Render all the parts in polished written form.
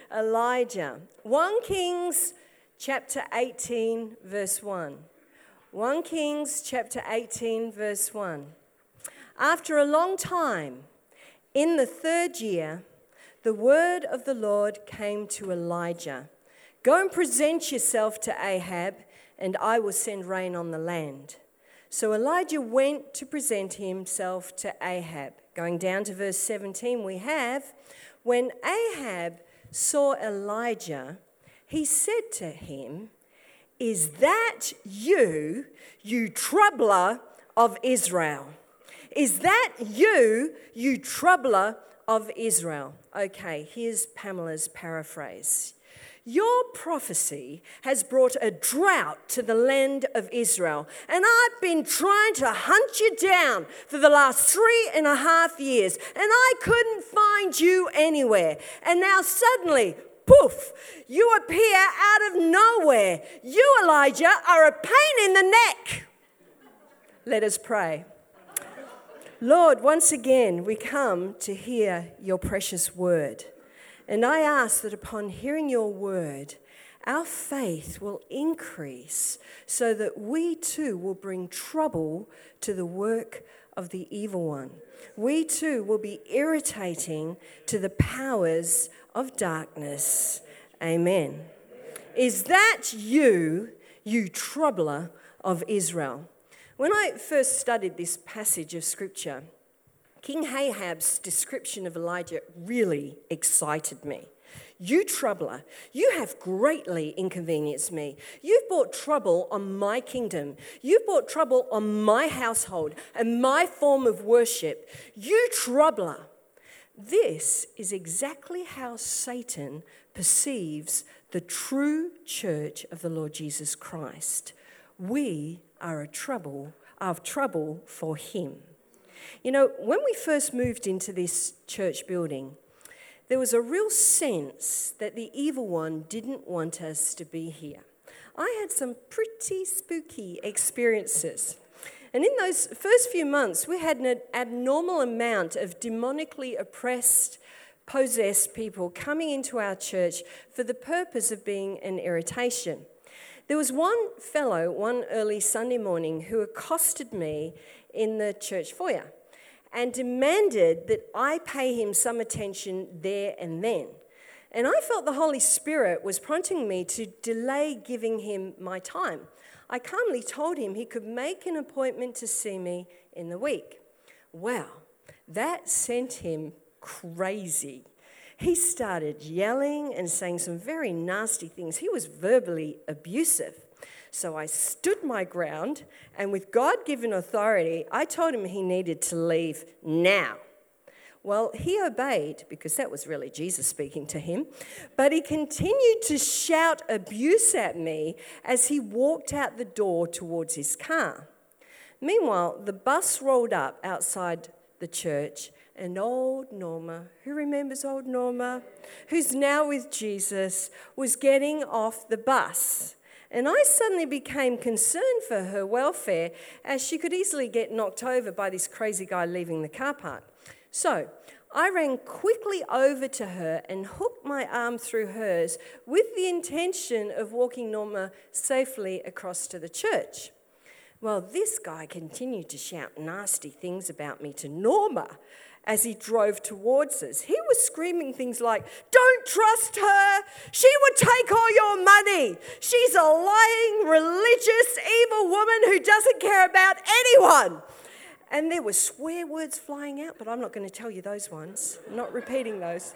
Elijah. 1 Kings chapter 18, verse 1. 1 Kings chapter 18, verse 1. After a long time, in the 3rd year, the word of the Lord came to Elijah. Go and present yourself to Ahab, and I will send rain on the land. So Elijah went to present himself to Ahab. Going down to verse 17, we have, when Ahab saw Elijah, he said to him, "Is that you, you troubler of Israel? Is that you, you troubler of Israel?" Okay, here's Pamela's paraphrase. Your prophecy has brought a drought to the land of Israel, and I've been trying to hunt you down for the last 3.5 years, and I couldn't find you anywhere. And now suddenly, poof, you appear out of nowhere. You, Elijah, are a pain in the neck. Let us pray. Lord, once again, we come to hear your precious word. And I ask that upon hearing your word, our faith will increase so that we too will bring trouble to the work of the evil one. We too will be irritating to the powers of darkness. Amen. Is that you, you troubler of Israel? When I first studied this passage of Scripture, King Ahab's description of Elijah really excited me. You troubler, you have greatly inconvenienced me. You've brought trouble on my kingdom. You've brought trouble on my household and my form of worship. You troubler. This is exactly how Satan perceives the true church of the Lord Jesus Christ. We are of trouble for him. You know, when we first moved into this church building, there was a real sense that the evil one didn't want us to be here. I had some pretty spooky experiences. And in those first few months, we had an abnormal amount of demonically oppressed, possessed people coming into our church for the purpose of being an irritation. There was one fellow, one early Sunday morning, who accosted me in the church foyer and demanded that I pay him some attention there and then. And I felt the Holy Spirit was prompting me to delay giving him my time. I calmly told him he could make an appointment to see me in the week. Well, that sent him crazy. He started yelling and saying some very nasty things. He was verbally abusive. So I stood my ground, and with God-given authority, I told him he needed to leave now. Well, he obeyed, because that was really Jesus speaking to him, but he continued to shout abuse at me as he walked out the door towards his car. Meanwhile, the bus rolled up outside the church, and old Norma, who remembers old Norma, who's now with Jesus, was getting off the bus. And I suddenly became concerned for her welfare, as she could easily get knocked over by this crazy guy leaving the car park. So I ran quickly over to her and hooked my arm through hers with the intention of walking Norma safely across to the church. Well, this guy continued to shout nasty things about me to Norma as he drove towards us. He was screaming things like, "Don't trust her. She would take all your money. She's a lying, religious, evil woman who doesn't care about anyone." And there were swear words flying out, but I'm not going to tell you those ones. I'm not repeating those.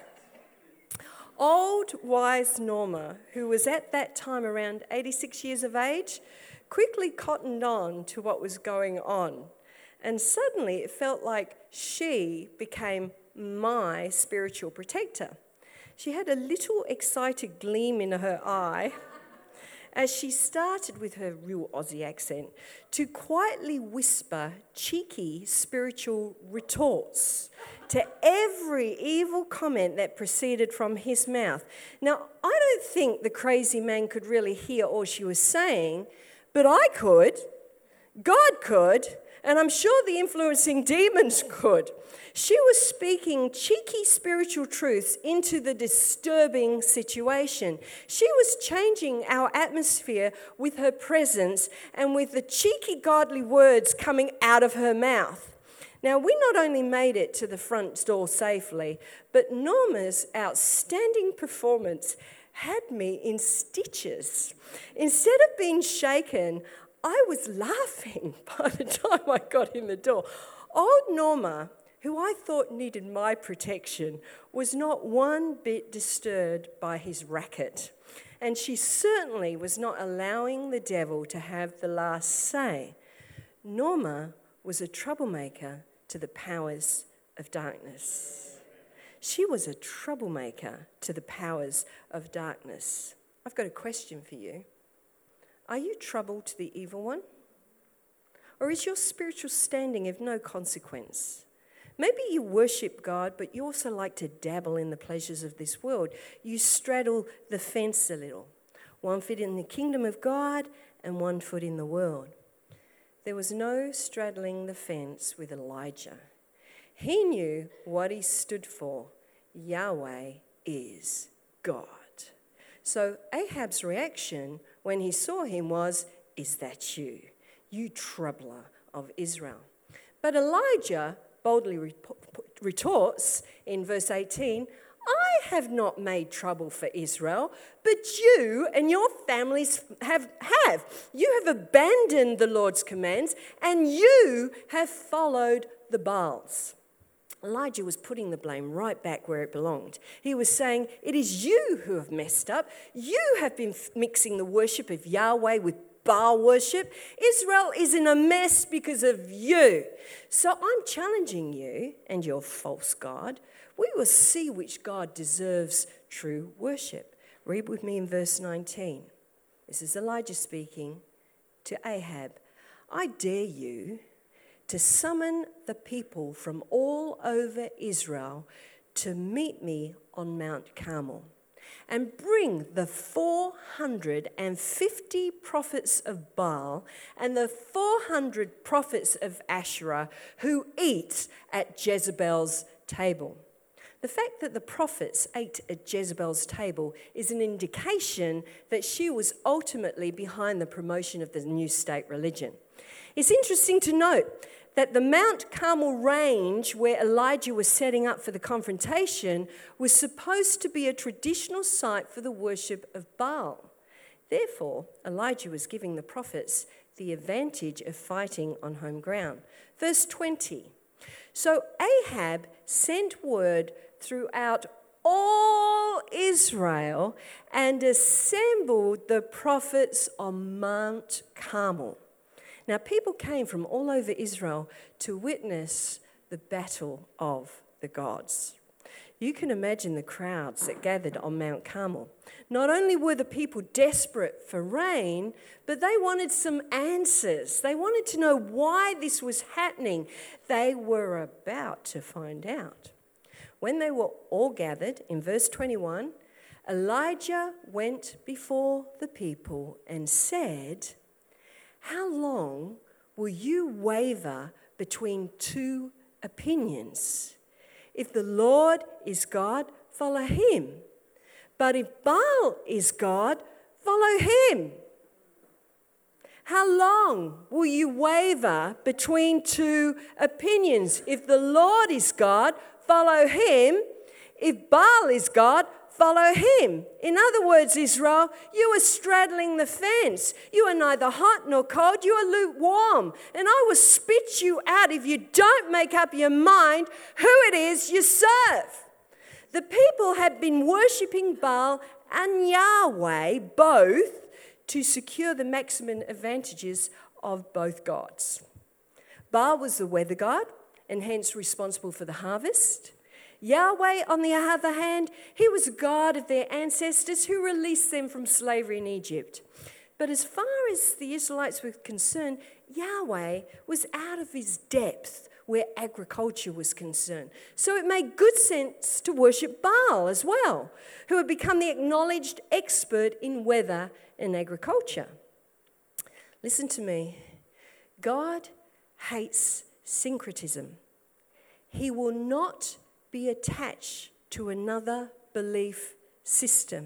Old, wise Norma, who was at that time around 86 years of age, quickly cottoned on to what was going on. And suddenly it felt like she became my spiritual protector. She had a little excited gleam in her eye as she started with her real Aussie accent to quietly whisper cheeky spiritual retorts to every evil comment that proceeded from his mouth. Now, I don't think the crazy man could really hear all she was saying, but I could. God could, and I'm sure the influencing demons could. She was speaking cheeky spiritual truths into the disturbing situation. She was changing our atmosphere with her presence and with the cheeky godly words coming out of her mouth. Now, we not only made it to the front door safely, but Norma's outstanding performance had me in stitches. Instead of being shaken, I was laughing by the time I got in the door. Old Norma, who I thought needed my protection, was not one bit disturbed by his racket. And she certainly was not allowing the devil to have the last say. Norma was a troublemaker to the powers of darkness. She was a troublemaker to the powers of darkness. I've got a question for you. Are you trouble to the evil one? Or is your spiritual standing of no consequence? Maybe you worship God, but you also like to dabble in the pleasures of this world. You straddle the fence a little. 1 foot in the kingdom of God and 1 foot in the world. There was no straddling the fence with Elijah. He knew what he stood for. Yahweh is God. So Ahab's reaction when he saw him was, "Is that you, you troubler of Israel?" But Elijah boldly retorts in verse 18, "I have not made trouble for Israel, but you and your families have. You have abandoned the Lord's commands, and you have followed the Baals." Elijah was putting the blame right back where it belonged. He was saying, "It is you who have messed up. You have been mixing the worship of Yahweh with Baal worship. Israel is in a mess because of you. So I'm challenging you and your false god. We will see which God deserves true worship." Read with me in verse 19. This is Elijah speaking to Ahab. "I dare you to summon the people from all over Israel to meet me on Mount Carmel, and bring the 450 prophets of Baal and the 400 prophets of Asherah who eat at Jezebel's table." The fact that the prophets ate at Jezebel's table is an indication that she was ultimately behind the promotion of the new state religion. It's interesting to note that the Mount Carmel range where Elijah was setting up for the confrontation was supposed to be a traditional site for the worship of Baal. Therefore, Elijah was giving the prophets the advantage of fighting on home ground. Verse 20. "So Ahab sent word throughout all Israel and assembled the prophets on Mount Carmel." Now, people came from all over Israel to witness the battle of the gods. You can imagine the crowds that gathered on Mount Carmel. Not only were the people desperate for rain, but they wanted some answers. They wanted to know why this was happening. They were about to find out. When they were all gathered, in verse 21, Elijah went before the people and said, "How long will you waver between two opinions? If the Lord is God, follow him. But if Baal is God, follow him." How long will you waver between two opinions? If the Lord is God, follow him. If Baal is God, follow him. In other words, Israel, you are straddling the fence. You are neither hot nor cold. You are lukewarm. And I will spit you out if you don't make up your mind who it is you serve. The people had been worshipping Baal and Yahweh both to secure the maximum advantages of both gods. Baal was the weather god and hence responsible for the harvest. Yahweh, on the other hand, he was a God of their ancestors who released them from slavery in Egypt. But as far as the Israelites were concerned, Yahweh was out of his depth where agriculture was concerned. So it made good sense to worship Baal as well, who had become the acknowledged expert in weather and agriculture. Listen to me. God hates syncretism. He will not be attached to another belief system.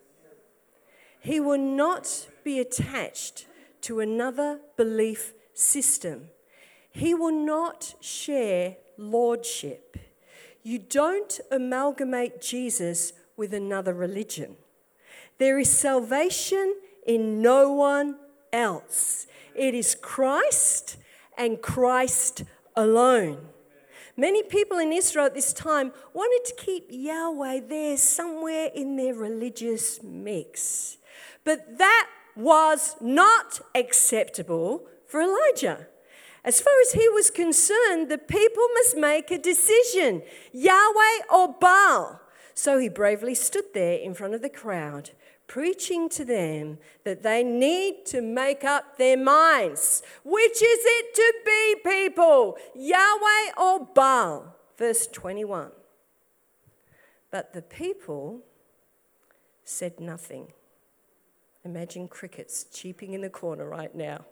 He will not be attached to another belief system. He will not share lordship. You don't amalgamate Jesus with another religion. There is salvation in no one else. It is Christ and Christ alone. Many people in Israel at this time wanted to keep Yahweh there somewhere in their religious mix. But that was not acceptable for Elijah. As far as he was concerned, the people must make a decision, Yahweh or Baal. So he bravely stood there in front of the crowd, preaching to them that they need to make up their minds. Which is it to be, people? Yahweh or Baal? Verse 21. But the people said nothing. Imagine crickets cheeping in the corner right now.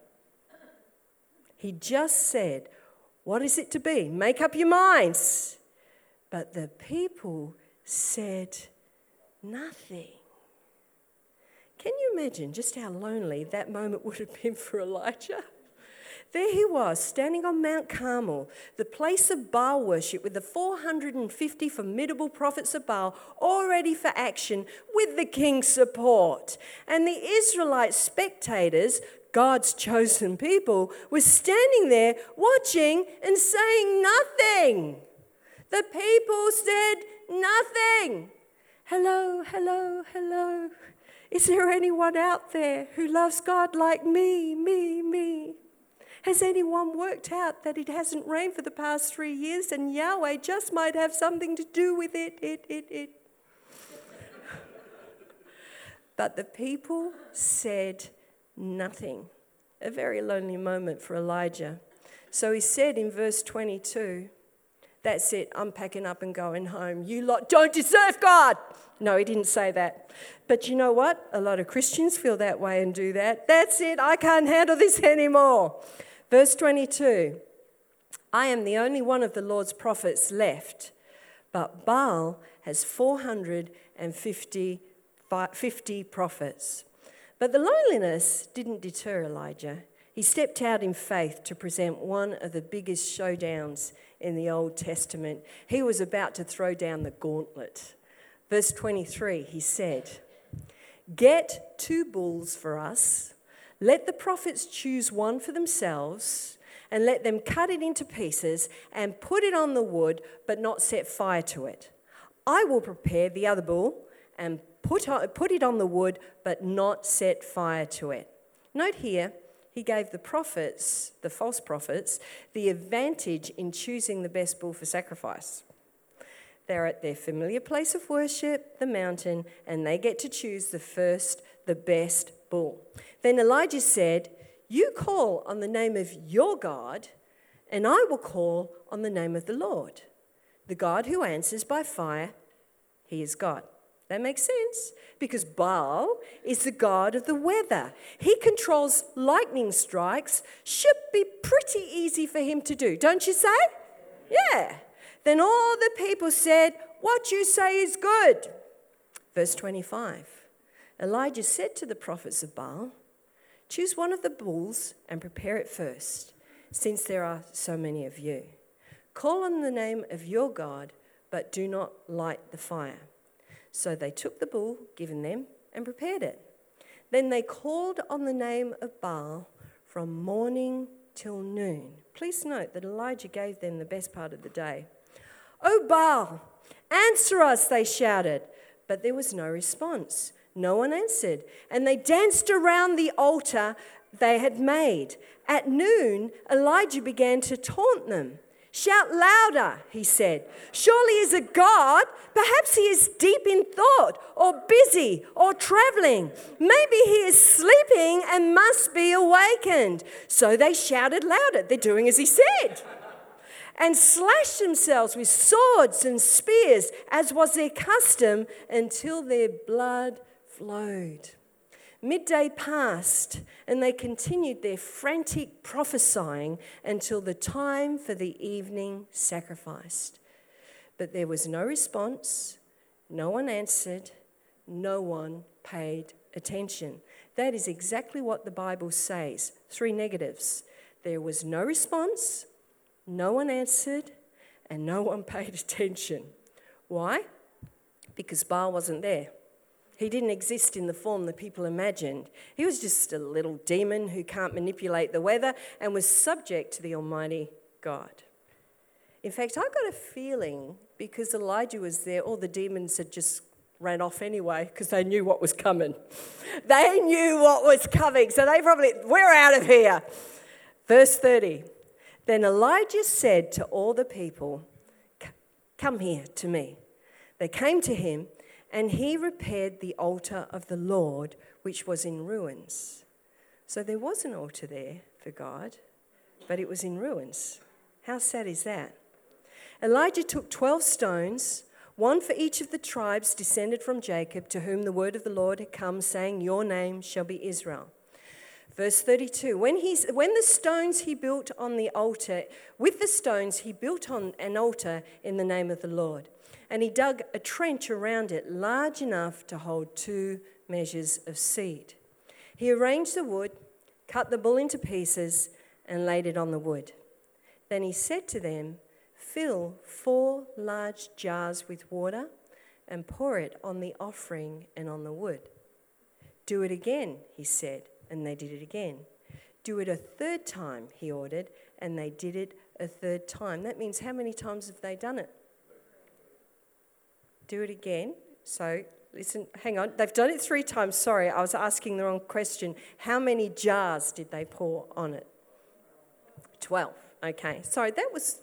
He just said, what is it to be? Make up your minds. But the people said nothing. Can you imagine just how lonely that moment would have been for Elijah? There he was, standing on Mount Carmel, the place of Baal worship, with the 450 formidable prophets of Baal all ready for action with the king's support. And the Israelite spectators, God's chosen people, were standing there watching and saying nothing. The people said nothing. Hello, hello, hello. Is there anyone out there who loves God like me? Has anyone worked out that it hasn't rained for the past 3 years and Yahweh just might have something to do with it? But the people said nothing. A very lonely moment for Elijah. So he said in verse 22, that's it, I'm packing up and going home. You lot don't deserve God. No, he didn't say that. But you know what? A lot of Christians feel that way and do that. That's it, I can't handle this anymore. Verse 22, I am the only one of the Lord's prophets left, but Baal has 450 prophets. But the loneliness didn't deter Elijah. He stepped out in faith to present one of the biggest showdowns in the Old Testament. He was about to throw down the gauntlet. Verse 23, he said, get 2 bulls for us. Let the prophets choose one for themselves, and let them cut it into pieces and put it on the wood, but not set fire to it. I will prepare the other bull and put it on the wood, but not set fire to it. Note here, he gave the prophets, the false prophets, the advantage in choosing the best bull for sacrifice. They're at their familiar place of worship, the mountain, and they get to choose the best bull. Then Elijah said, you call on the name of your God, and I will call on the name of the Lord. The God who answers by fire, he is God. That makes sense, because Baal is the god of the weather. He controls lightning strikes. Should be pretty easy for him to do, don't you say? Yeah. Then all the people said, what you say is good. Verse 25, Elijah said to the prophets of Baal, choose one of the bulls and prepare it first, since there are so many of you. Call on the name of your God, but do not light the fire. So they took the bull given them and prepared it. Then they called on the name of Baal from morning till noon. Please note that Elijah gave them the best part of the day. Oh, Baal, answer us, they shouted. But there was no response. No one answered. And they danced around the altar they had made. At noon, Elijah began to taunt them. Shout louder, he said. Surely he is a god. Perhaps he is deep in thought or busy or traveling. Maybe he is sleeping and must be awakened. So they shouted louder. They're doing as he said. And slashed themselves with swords and spears, as was their custom, until their blood flowed. Midday passed, and they continued their frantic prophesying until the time for the evening sacrifice. But there was no response, no one answered, no one paid attention. That is exactly what the Bible says. 3 negatives. There was no response, no one answered, and no one paid attention. Why? Because Baal wasn't there. He didn't exist in the form that people imagined. He was just a little demon who can't manipulate the weather and was subject to the Almighty God. In fact, I got a feeling because Elijah was there, all the demons had just ran off anyway because they knew what was coming. They knew what was coming, so they probably, we're out of here. Verse 30, then Elijah said to all the people, come here to me. They came to him, and he repaired the altar of the Lord, which was in ruins. So there was an altar there for God, but it was in ruins. How sad is that? Elijah took 12 stones, one for each of the tribes descended from Jacob, to whom the word of the Lord had come, saying, your name shall be Israel. Verse 32, when the stones he built on the altar, with the stones he built on an altar in the name of the Lord. And he dug a trench around it large enough to hold 2 measures of seed. He arranged the wood, cut the bull into pieces, and laid it on the wood. Then he said to them, fill 4 large jars with water and pour it on the offering and on the wood. Do it again, he said, and they did it again. Do it a 3rd time, he ordered, and they did it a 3rd time. That means how many times have they done it? Do it again. So, listen, hang on. They've done it 3 times. Sorry, I was asking the wrong question. How many jars did they pour on it? 12. Okay. Sorry, that was,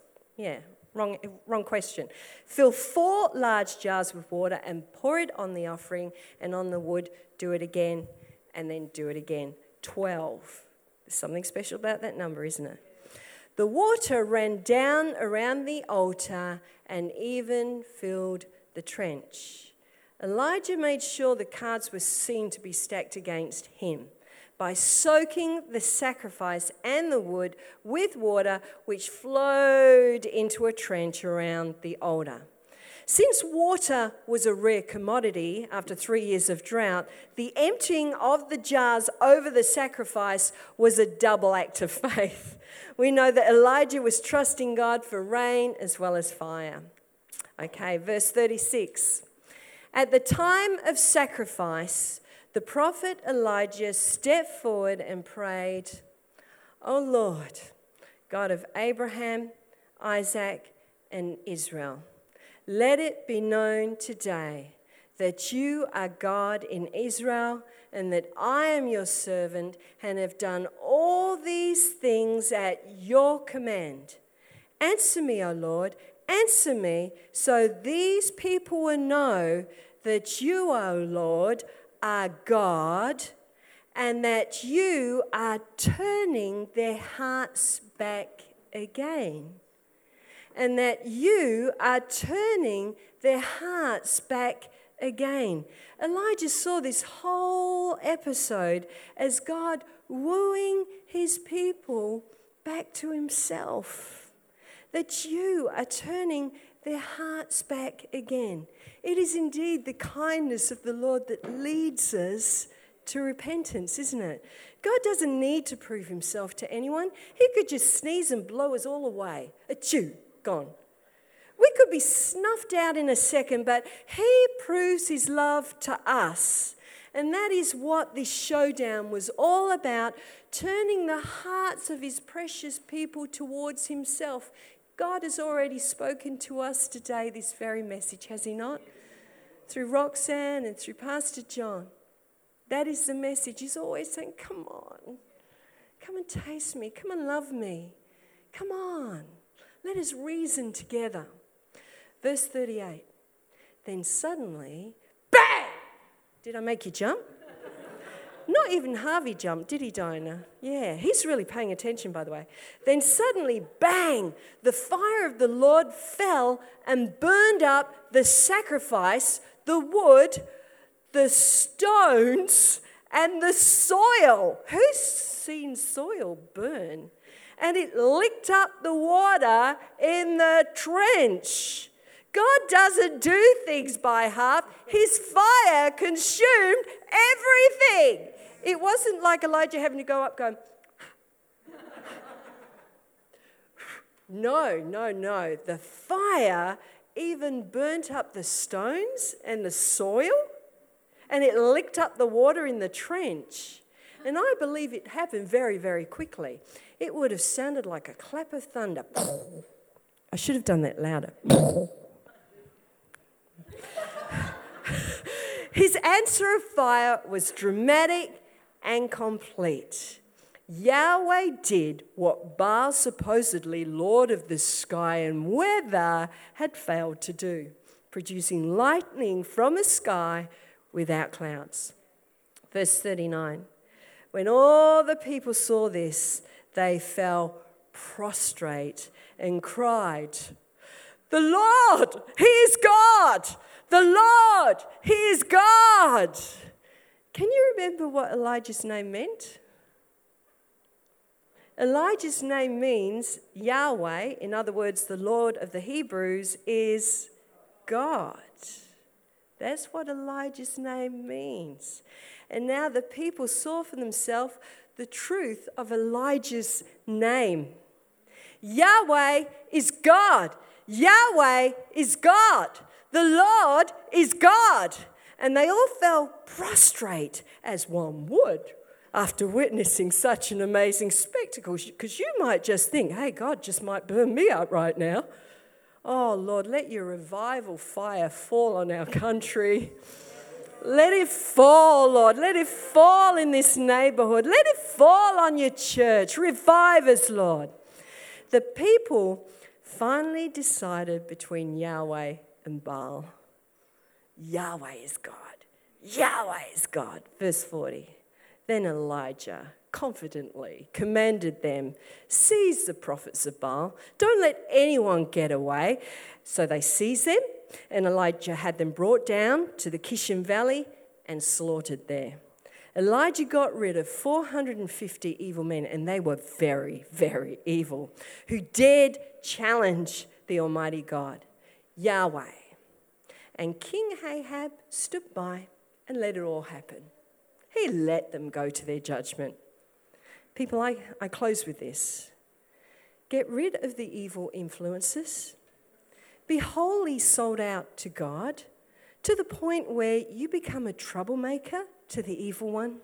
wrong question. Fill 4 large jars with water and pour it on the offering and on the wood. Do it again and then do it again. 12. There's something special about that number, isn't it? The water ran down around the altar and even filled the trench. Elijah made sure the cards were seen to be stacked against him by soaking the sacrifice and the wood with water which flowed into a trench around the altar. Since water was a rare commodity after 3 years of drought, the emptying of the jars over the sacrifice was a double act of faith. We know that Elijah was trusting God for rain as well as fire. Okay, verse 36. At the time of sacrifice, the prophet Elijah stepped forward and prayed, O Lord, God of Abraham, Isaac, and Israel, let it be known today that you are God in Israel and that I am your servant and have done all these things at your command. Answer me, O Lord, answer me, so these people will know that you, O Lord, are God, and that you are turning their hearts back again. And that you are turning their hearts back again. Elijah saw this whole episode as God wooing his people back to himself. That you are turning their hearts back again. It is indeed the kindness of the Lord that leads us to repentance, isn't it? God doesn't need to prove himself to anyone. He could just sneeze and blow us all away. Achoo, gone. We could be snuffed out in a second, but he proves his love to us. And that is what this showdown was all about, turning the hearts of his precious people towards himself. God has already spoken to us today, this very message, has he not? Through Roxanne and through Pastor John. That is the message. He's always saying, come on. Come and taste me. Come and love me. Come on. Let us reason together. Verse 38. Then suddenly, bang! Did I make you jump? Not even Harvey jumped, did he, Dinah? Yeah, he's really paying attention, by the way. Then suddenly, bang, the fire of the Lord fell and burned up the sacrifice, the wood, the stones, and the soil. Who's seen soil burn? And it licked up the water in the trench. God doesn't do things by half. His fire consumed everything. It wasn't like Elijah having to go up going, no. The fire even burnt up the stones and the soil, and it licked up the water in the trench. And I believe it happened very, very quickly. It would have sounded like a clap of thunder. I should have done that louder. His answer of fire was dramatic and complete. Yahweh did what Baal, supposedly Lord of the sky and weather, had failed to do, producing lightning from the sky without clouds. Verse 39, when all the people saw this, they fell prostrate and cried, "The Lord, He is God! The Lord, He is God!" Can you remember what Elijah's name meant? Elijah's name means Yahweh, in other words, the Lord of the Hebrews, is God. That's what Elijah's name means. And now the people saw for themselves the truth of Elijah's name. Yahweh is God. Yahweh is God. The Lord is God. And they all fell prostrate, as one would, after witnessing such an amazing spectacle. Because you might just think, hey, God just might burn me up right now. Oh, Lord, let your revival fire fall on our country. Let it fall, Lord. Let it fall in this neighborhood. Let it fall on your church. Revive us, Lord. The people finally decided between Yahweh and Baal. Yahweh is God. Yahweh is God. Verse 40. Then Elijah confidently commanded them, "Seize the prophets of Baal. Don't let anyone get away." So they seized them, and Elijah had them brought down to the Kishon Valley and slaughtered there. Elijah got rid of 450 evil men, and they were very, very evil, who dared challenge the Almighty God, Yahweh. And King Ahab stood by and let it all happen. He let them go to their judgment. People, I close with this. Get rid of the evil influences. Be wholly sold out to God to the point where you become a troublemaker to the evil one.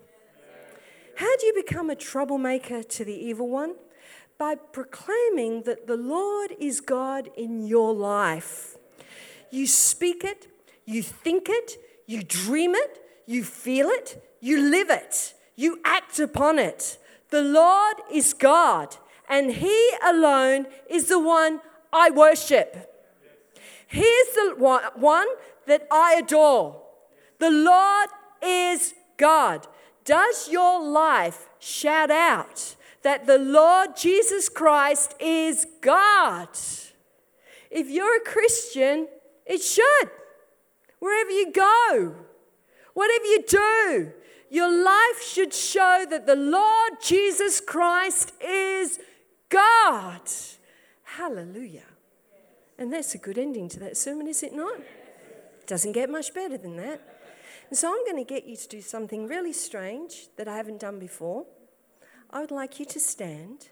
How do you become a troublemaker to the evil one? By proclaiming that the Lord is God in your life. You speak it, you think it, you dream it, you feel it, you live it, you act upon it. The Lord is God, and He alone is the one I worship. He is the one that I adore. The Lord is God. Does your life shout out that the Lord Jesus Christ is God? If you're a Christian, it should. Wherever you go, whatever you do, your life should show that the Lord Jesus Christ is God. Hallelujah. And that's a good ending to that sermon, is it not? It doesn't get much better than that. And so I'm going to get you to do something really strange that I haven't done before. I would like you to stand.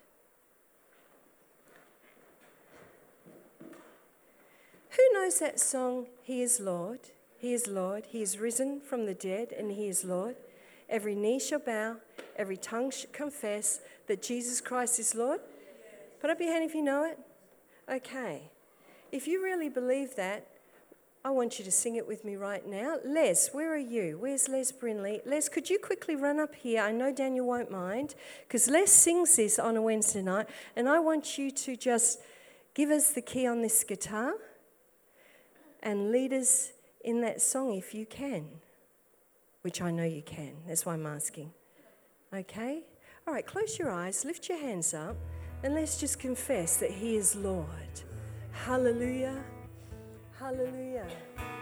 Who knows that song, He is Lord, He is Lord, He is risen from the dead, and He is Lord? Every knee shall bow, every tongue shall confess that Jesus Christ is Lord. Put up your hand if you know it. Okay. If you really believe that, I want you to sing it with me right now. Les, where are you? Where's Les Brinley? Les, could you quickly run up here? I know Daniel won't mind, because Les sings this on a Wednesday night, and I want you to just give us the key on this guitar and lead us in that song if you can, which I know you can. That's why I'm asking. Okay? All right, close your eyes, lift your hands up, and let's just confess that He is Lord. Hallelujah. Hallelujah.